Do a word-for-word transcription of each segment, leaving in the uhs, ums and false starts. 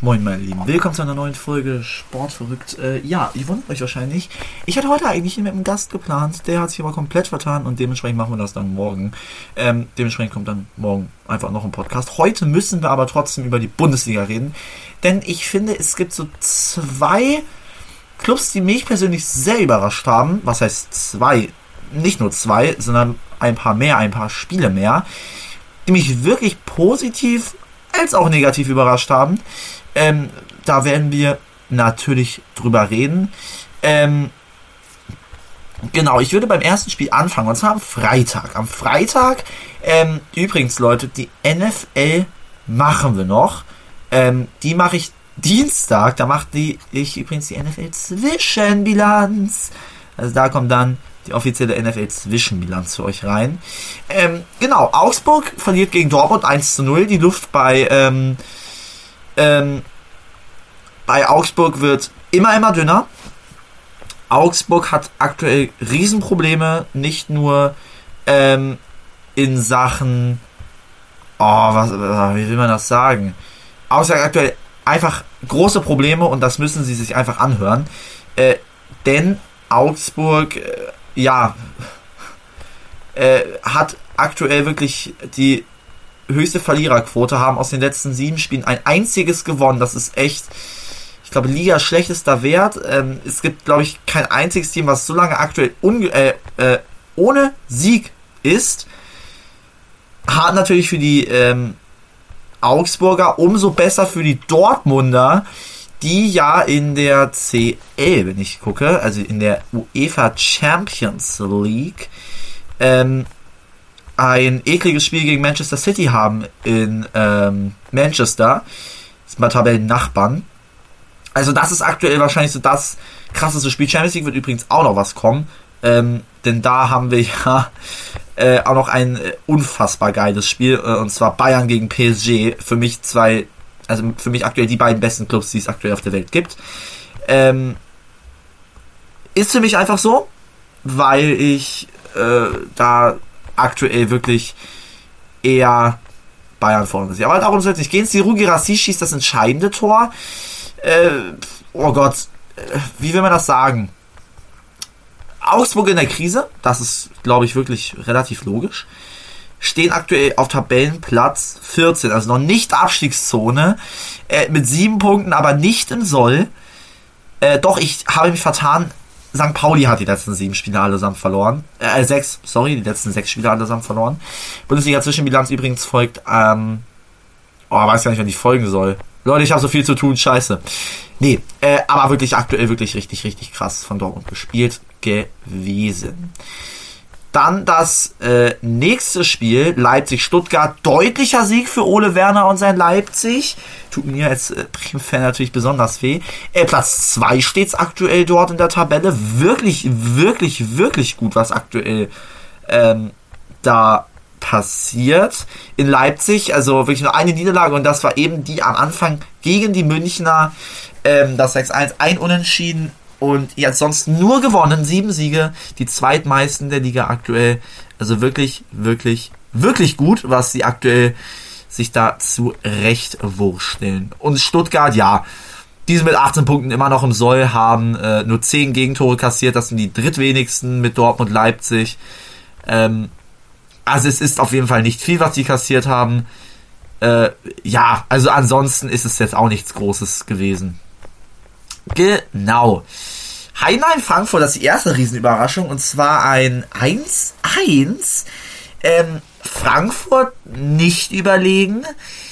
Moin meine Lieben, willkommen zu einer neuen Folge Sportverrückt. Äh, ja, ihr wundert euch wahrscheinlich, ich hatte heute eigentlich mit einem Gast geplant, der hat sich aber komplett vertan und dementsprechend machen wir das dann morgen. Ähm, dementsprechend kommt dann morgen einfach noch ein Podcast. Heute müssen wir aber trotzdem über die Bundesliga reden, denn ich finde, es gibt so zwei Clubs, die mich persönlich sehr überrascht haben. Was heißt zwei? Nicht nur zwei, sondern ein paar mehr, ein paar Spiele mehr, die mich wirklich positiv als auch negativ überrascht haben. Ähm, da werden wir natürlich drüber reden. Ähm, genau, ich würde beim ersten Spiel anfangen, und zwar am Freitag. Am Freitag, ähm, übrigens Leute, die N F L machen wir noch. Ähm, die mache ich Dienstag, da mache ich übrigens die N F L-Zwischenbilanz. Also da kommt dann die offizielle N F L-Zwischenbilanz für euch rein. Ähm, genau, Augsburg verliert gegen Dortmund eins zu null. Die Luft bei, ähm, ähm, bei Augsburg wird immer, immer dünner. Augsburg hat aktuell Riesenprobleme, nicht nur ähm, in Sachen, oh, was, wie will man das sagen? Augsburg hat aktuell einfach große Probleme und das müssen sie sich einfach anhören. Äh, denn Augsburg, äh, ja, äh, hat aktuell wirklich die höchste Verliererquote, haben aus den letzten sieben Spielen ein einziges gewonnen. Das ist echt, ich glaube, Liga schlechtester Wert. Ähm, es gibt, glaube ich, kein einziges Team, was so lange aktuell unge- äh, äh, ohne Sieg ist. Hart natürlich für die ähm, Augsburger, umso besser für die Dortmunder, die ja in der C L, wenn ich gucke, also in der UEFA Champions League, ähm, ein ekliges Spiel gegen Manchester City haben in ähm, Manchester. Das sind mal Tabellennachbarn. Also das ist aktuell wahrscheinlich so das krasseste Spiel. Champions League wird übrigens auch noch was kommen, ähm, denn da haben wir ja äh, auch noch ein äh, unfassbar geiles Spiel, äh, und zwar Bayern gegen P S G. Für mich zwei Also für mich aktuell die beiden besten Clubs, die es aktuell auf der Welt gibt. Ähm, ist für mich einfach so, weil ich äh, da aktuell wirklich eher Bayern vorne sehe. Aber darum soll es nicht gehen. Seru Girassi schießt das entscheidende Tor. Äh, oh Gott, äh, wie will man das sagen? Augsburg in der Krise, das ist, glaube ich, wirklich relativ logisch. Stehen aktuell auf Tabellenplatz vierzehn, also noch nicht Abstiegszone, äh, mit sieben Punkten, aber nicht im Soll. Äh, doch, ich habe mich vertan, Sankt Pauli hat die letzten sieben Spiele allesamt verloren. Äh, sechs, sorry, die letzten sechs Spiele allesamt verloren. Bundesliga-Zwischenbilanz übrigens folgt, ähm, oh, weiß gar nicht, wann die folgen soll. Leute, ich habe so viel zu tun, scheiße. Nee, äh, aber wirklich aktuell wirklich richtig, richtig krass von Dortmund gespielt gewesen. Dann das äh, nächste Spiel, Leipzig-Stuttgart. Deutlicher Sieg für Ole Werner und sein Leipzig. Tut mir als äh, Bremen-Fan natürlich besonders weh. Äh, Platz zwei steht's aktuell dort in der Tabelle. Wirklich, wirklich, wirklich gut, was aktuell ähm, da passiert in Leipzig. Also wirklich nur eine Niederlage und das war eben die am Anfang gegen die Münchner. Ähm, das sechs eins, ein Unentschieden. Und jetzt sonst nur gewonnen, sieben Siege, die zweitmeisten der Liga aktuell. Also wirklich, wirklich, wirklich gut, was sie aktuell sich da zurechtwursteln. Und Stuttgart, ja, die sind mit achtzehn Punkten immer noch im Soll, haben äh, nur zehn Gegentore kassiert. Das sind die drittwenigsten mit Dortmund, Leipzig. Ähm, also es ist auf jeden Fall nicht viel, was sie kassiert haben. Äh, ja, also ansonsten ist es jetzt auch nichts Großes gewesen. Genau. Heidenheim-Frankfurt, das ist die erste Riesenüberraschung, und zwar ein eins eins. Ähm, Frankfurt nicht überlegen.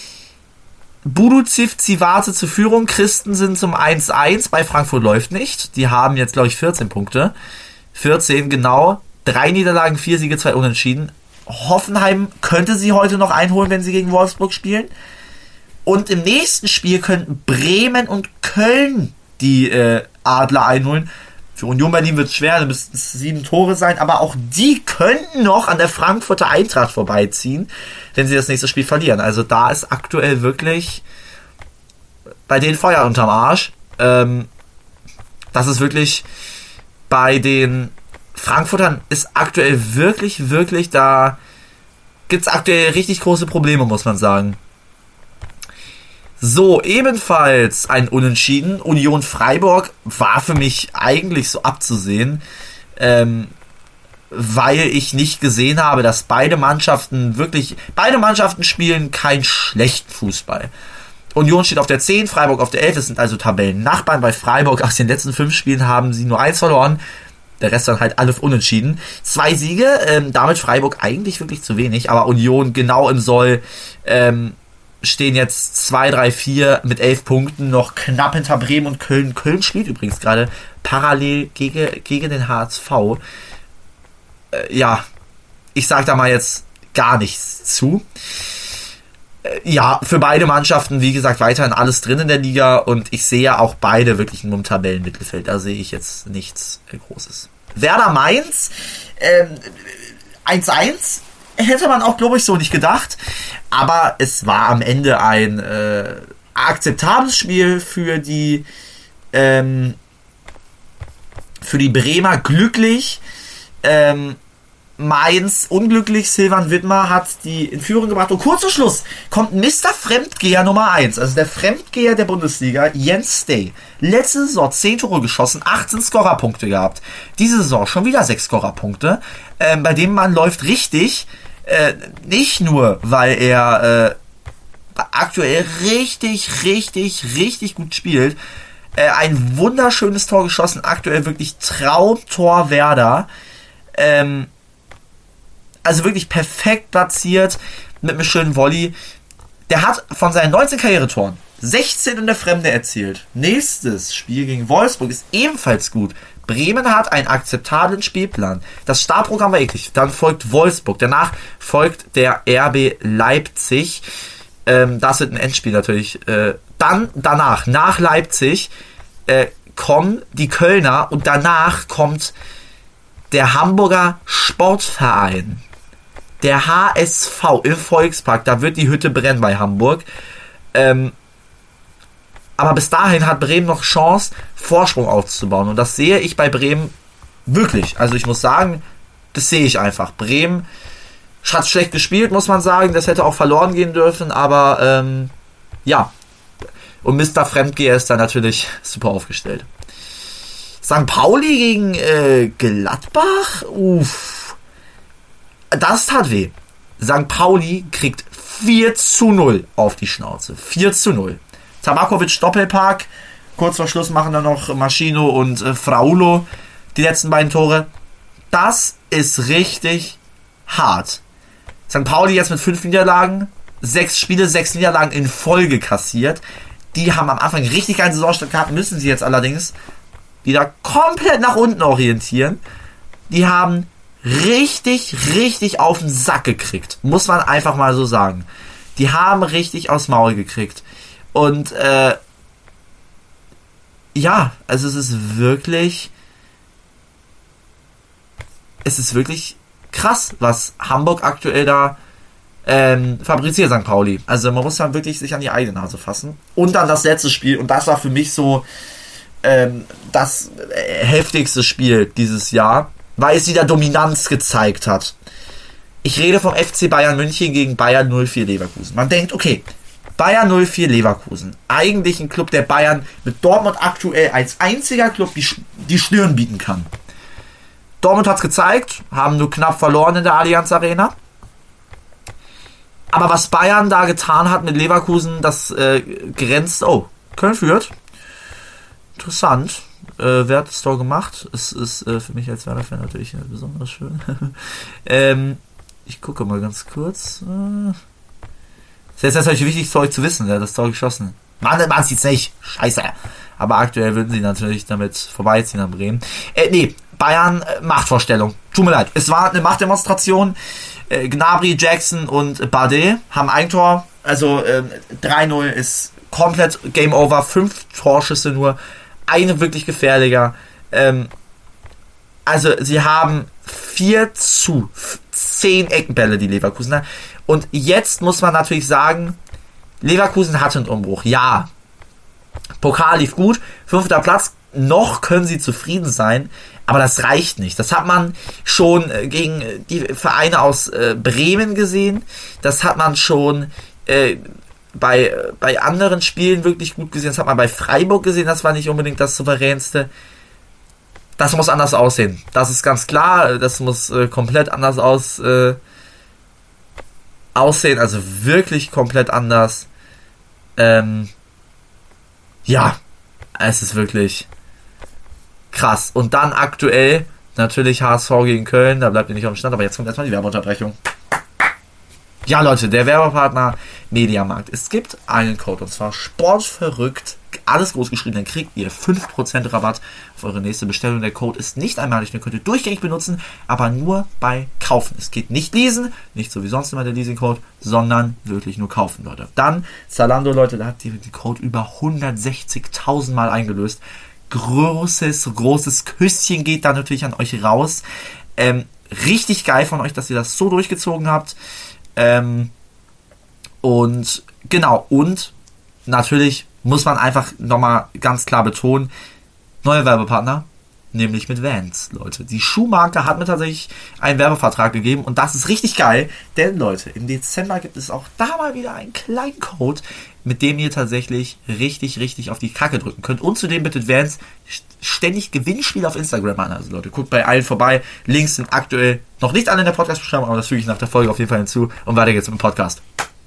Buducic, Zivate zur Führung, Christensen zum eins eins. Bei Frankfurt läuft nicht. Die haben jetzt, glaube ich, vierzehn Punkte. vierzehn, genau. Drei Niederlagen, vier Siege, zwei Unentschieden. Hoffenheim könnte sie heute noch einholen, wenn sie gegen Wolfsburg spielen. Und im nächsten Spiel könnten Bremen und Köln die äh, Adler einholen. Für Union Berlin wird es schwer, da müssten es sieben Tore sein, aber auch die könnten noch an der Frankfurter Eintracht vorbeiziehen, wenn sie das nächste Spiel verlieren. Also da ist aktuell wirklich bei denen Feuer unterm Arsch. Ähm, das ist wirklich bei den Frankfurtern ist aktuell wirklich, wirklich, da gibt es aktuell richtig große Probleme, muss man sagen. So, ebenfalls ein Unentschieden. Union Freiburg war für mich eigentlich so abzusehen, ähm, weil ich nicht gesehen habe, dass beide Mannschaften wirklich, beide Mannschaften spielen keinen schlechten Fußball. Union steht auf der zehn, Freiburg auf der elf, es sind also Tabellennachbarn. Bei Freiburg aus den letzten fünf Spielen haben sie nur eins verloren, der Rest dann halt alle unentschieden. Zwei Siege, ähm, damit Freiburg eigentlich wirklich zu wenig, aber Union genau im Soll, ähm, stehen jetzt zwei, drei, vier mit elf Punkten, noch knapp hinter Bremen und Köln. Köln spielt übrigens gerade parallel gegen, gegen den H S V. Äh, ja, ich sag da mal jetzt gar nichts zu. Äh, ja, für beide Mannschaften, wie gesagt, weiterhin alles drin in der Liga und ich sehe auch beide wirklich nur im Tabellenmittelfeld. Da sehe ich jetzt nichts äh, Großes. Werder Mainz, ähm, eins eins. Hätte man auch, glaube ich, so nicht gedacht. Aber es war am Ende ein äh, akzeptables Spiel für die ähm, für die Bremer. Glücklich. Ähm, Mainz unglücklich. Silvan Widmer hat die in Führung gebracht. Und kurz vor Schluss kommt Mister Fremdgeher Nummer eins. Also der Fremdgeher der Bundesliga, Jens Stay. Letzte Saison zehn Tore geschossen, achtzehn Scorerpunkte gehabt. Diese Saison schon wieder sechs Scorerpunkte. Ähm, bei dem Mann läuft richtig. Äh, nicht nur, weil er äh, aktuell richtig, richtig, richtig gut spielt. Äh, ein wunderschönes Tor geschossen. Aktuell wirklich Traumtor Werder. Ähm, also wirklich perfekt platziert mit einem schönen Volley. Der hat von seinen neunzehn Karrieretoren sechzehn in der Fremde erzielt. Nächstes Spiel gegen Wolfsburg ist ebenfalls gut. Bremen hat einen akzeptablen Spielplan. Das Startprogramm war eklig. Dann folgt Wolfsburg. Danach folgt der R B Leipzig. Ähm, das wird ein Endspiel natürlich. Äh, dann, danach, nach Leipzig, äh, kommen die Kölner und danach kommt der Hamburger Sportverein. Der H S V im Volkspark. Da wird die Hütte brennen bei Hamburg. Ähm, Aber bis dahin hat Bremen noch Chance, Vorsprung aufzubauen. Und das sehe ich bei Bremen wirklich. Also ich muss sagen, das sehe ich einfach. Bremen hat schlecht gespielt, muss man sagen. Das hätte auch verloren gehen dürfen. Aber ähm, ja. Und Mister Fremdgeher ist da natürlich super aufgestellt. Sankt Pauli gegen äh, Gladbach? Uff. Das tat weh. Sankt Pauli kriegt vier zu null auf die Schnauze. vier zu null. Tabakovic Doppelpark. Kurz vor Schluss machen dann noch Maschino und äh, Fraulo die letzten beiden Tore. Das ist richtig hart. Sankt Pauli jetzt mit fünf Niederlagen. Sechs Spiele, sechs Niederlagen in Folge kassiert. Die haben am Anfang richtig einen Saisonstart gehabt. Müssen sie jetzt allerdings wieder komplett nach unten orientieren. Die haben richtig, richtig auf den Sack gekriegt. Muss man einfach mal so sagen. Die haben richtig aufs Maul gekriegt. Und äh, ja, also es ist wirklich es ist wirklich krass, was Hamburg aktuell da ähm, fabriziert, Sankt Pauli. Also man muss dann wirklich sich an die eigene Nase fassen. Und dann das letzte Spiel, und das war für mich so ähm, das äh, heftigste Spiel dieses Jahr, weil es wieder Dominanz gezeigt hat. Ich rede vom F C Bayern München gegen Bayern null vier Leverkusen. Man denkt, okay, Bayern null vier Leverkusen. Eigentlich ein Club, der Bayern mit Dortmund aktuell als einziger Club die, die Stirn bieten kann. Dortmund hat es gezeigt, haben nur knapp verloren in der Allianz Arena. Aber was Bayern da getan hat mit Leverkusen, das äh, grenzt... Oh, Köln führt. Interessant. Äh, wer hat das Tor gemacht? Es ist äh, für mich als Werder-Fan natürlich äh, besonders schön. ähm, ich gucke mal ganz kurz. Äh, Das ist jetzt natürlich wichtig für euch zu wissen, der hat das Tor geschossen. Mann, man sieht's nicht. Scheiße. Aber aktuell würden sie natürlich damit vorbeiziehen an Bremen. Äh, nee, Bayern, äh, Machtvorstellung. Tut mir leid. Es war eine Machtdemonstration. Äh, Gnabry, Jackson und Bardet haben ein Tor. Also äh, drei null ist komplett Game Over. Fünf Torschüsse nur. Eine wirklich gefährlicher. Ähm, also sie haben vier zu zehn Eckenbälle, die Leverkusener. Und jetzt muss man natürlich sagen, Leverkusen hatte einen Umbruch. Ja, Pokal lief gut, fünfter Platz, noch können sie zufrieden sein, aber das reicht nicht. Das hat man schon gegen die Vereine aus äh, Bremen gesehen, das hat man schon äh, bei, bei anderen Spielen wirklich gut gesehen. Das hat man bei Freiburg gesehen, das war nicht unbedingt das Souveränste. Das muss anders aussehen. Das ist ganz klar. Das muss äh, komplett anders aus, äh, aussehen. Also wirklich komplett anders. Ähm, ja, es ist wirklich krass. Und dann aktuell natürlich H S V gegen Köln. Da bleibt ihr nicht auf dem Stand. Aber jetzt kommt erstmal die Werbeunterbrechung. Ja, Leute, der Werbepartner Mediamarkt. Es gibt einen Code, und zwar Sportverrückt. Alles groß geschrieben, dann kriegt ihr fünf Prozent Rabatt auf eure nächste Bestellung. Der Code ist nicht einmalig, den könnt ihr durchgängig benutzen, aber nur bei Kaufen. Es geht nicht leasen, nicht so wie sonst immer der Leasing-Code, sondern wirklich nur kaufen, Leute. Dann Zalando, Leute, da hat die den Code über hundertsechzigtausend Mal eingelöst. Großes, großes Küsschen geht da natürlich an euch raus. Ähm, richtig geil von euch, dass ihr das so durchgezogen habt. Ähm, und genau, und natürlich muss man einfach nochmal ganz klar betonen, neuer Werbepartner, nämlich mit Vans, Leute. Die Schuhmarke hat mir tatsächlich einen Werbevertrag gegeben und das ist richtig geil, denn Leute, im Dezember gibt es auch da mal wieder einen kleinen Code, mit dem ihr tatsächlich richtig, richtig auf die Kacke drücken könnt. Und zudem bittet Vans ständig Gewinnspiele auf Instagram an. Also Leute, guckt bei allen vorbei. Links sind aktuell noch nicht alle in der Podcast-Beschreibung, aber das füge ich nach der Folge auf jeden Fall hinzu. Und weiter geht's mit dem Podcast.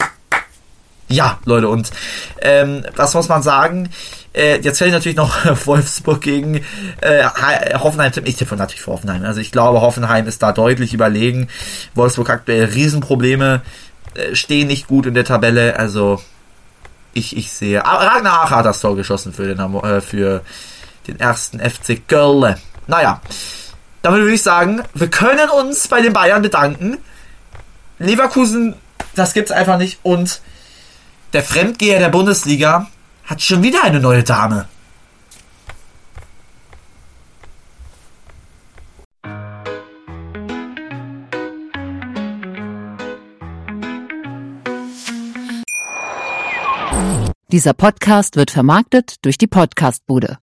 Ja, Leute, und ähm, was muss man sagen? Äh, jetzt fällt natürlich noch Wolfsburg gegen äh, Hoffenheim. Ich tippe natürlich für Hoffenheim. Also ich glaube, Hoffenheim ist da deutlich überlegen. Wolfsburg aktuell Riesenprobleme, äh, stehen nicht gut in der Tabelle. Also ich ich sehe. Aber Ragnar Ache hat das Tor geschossen für den äh, für den ersten F C Köln. Naja, damit würde ich sagen, wir können uns bei den Bayern bedanken. Leverkusen, das gibt's einfach nicht. Und der Fremdgeher der Bundesliga hat schon wieder eine neue Dame. Dieser Podcast wird vermarktet durch die Podcastbude.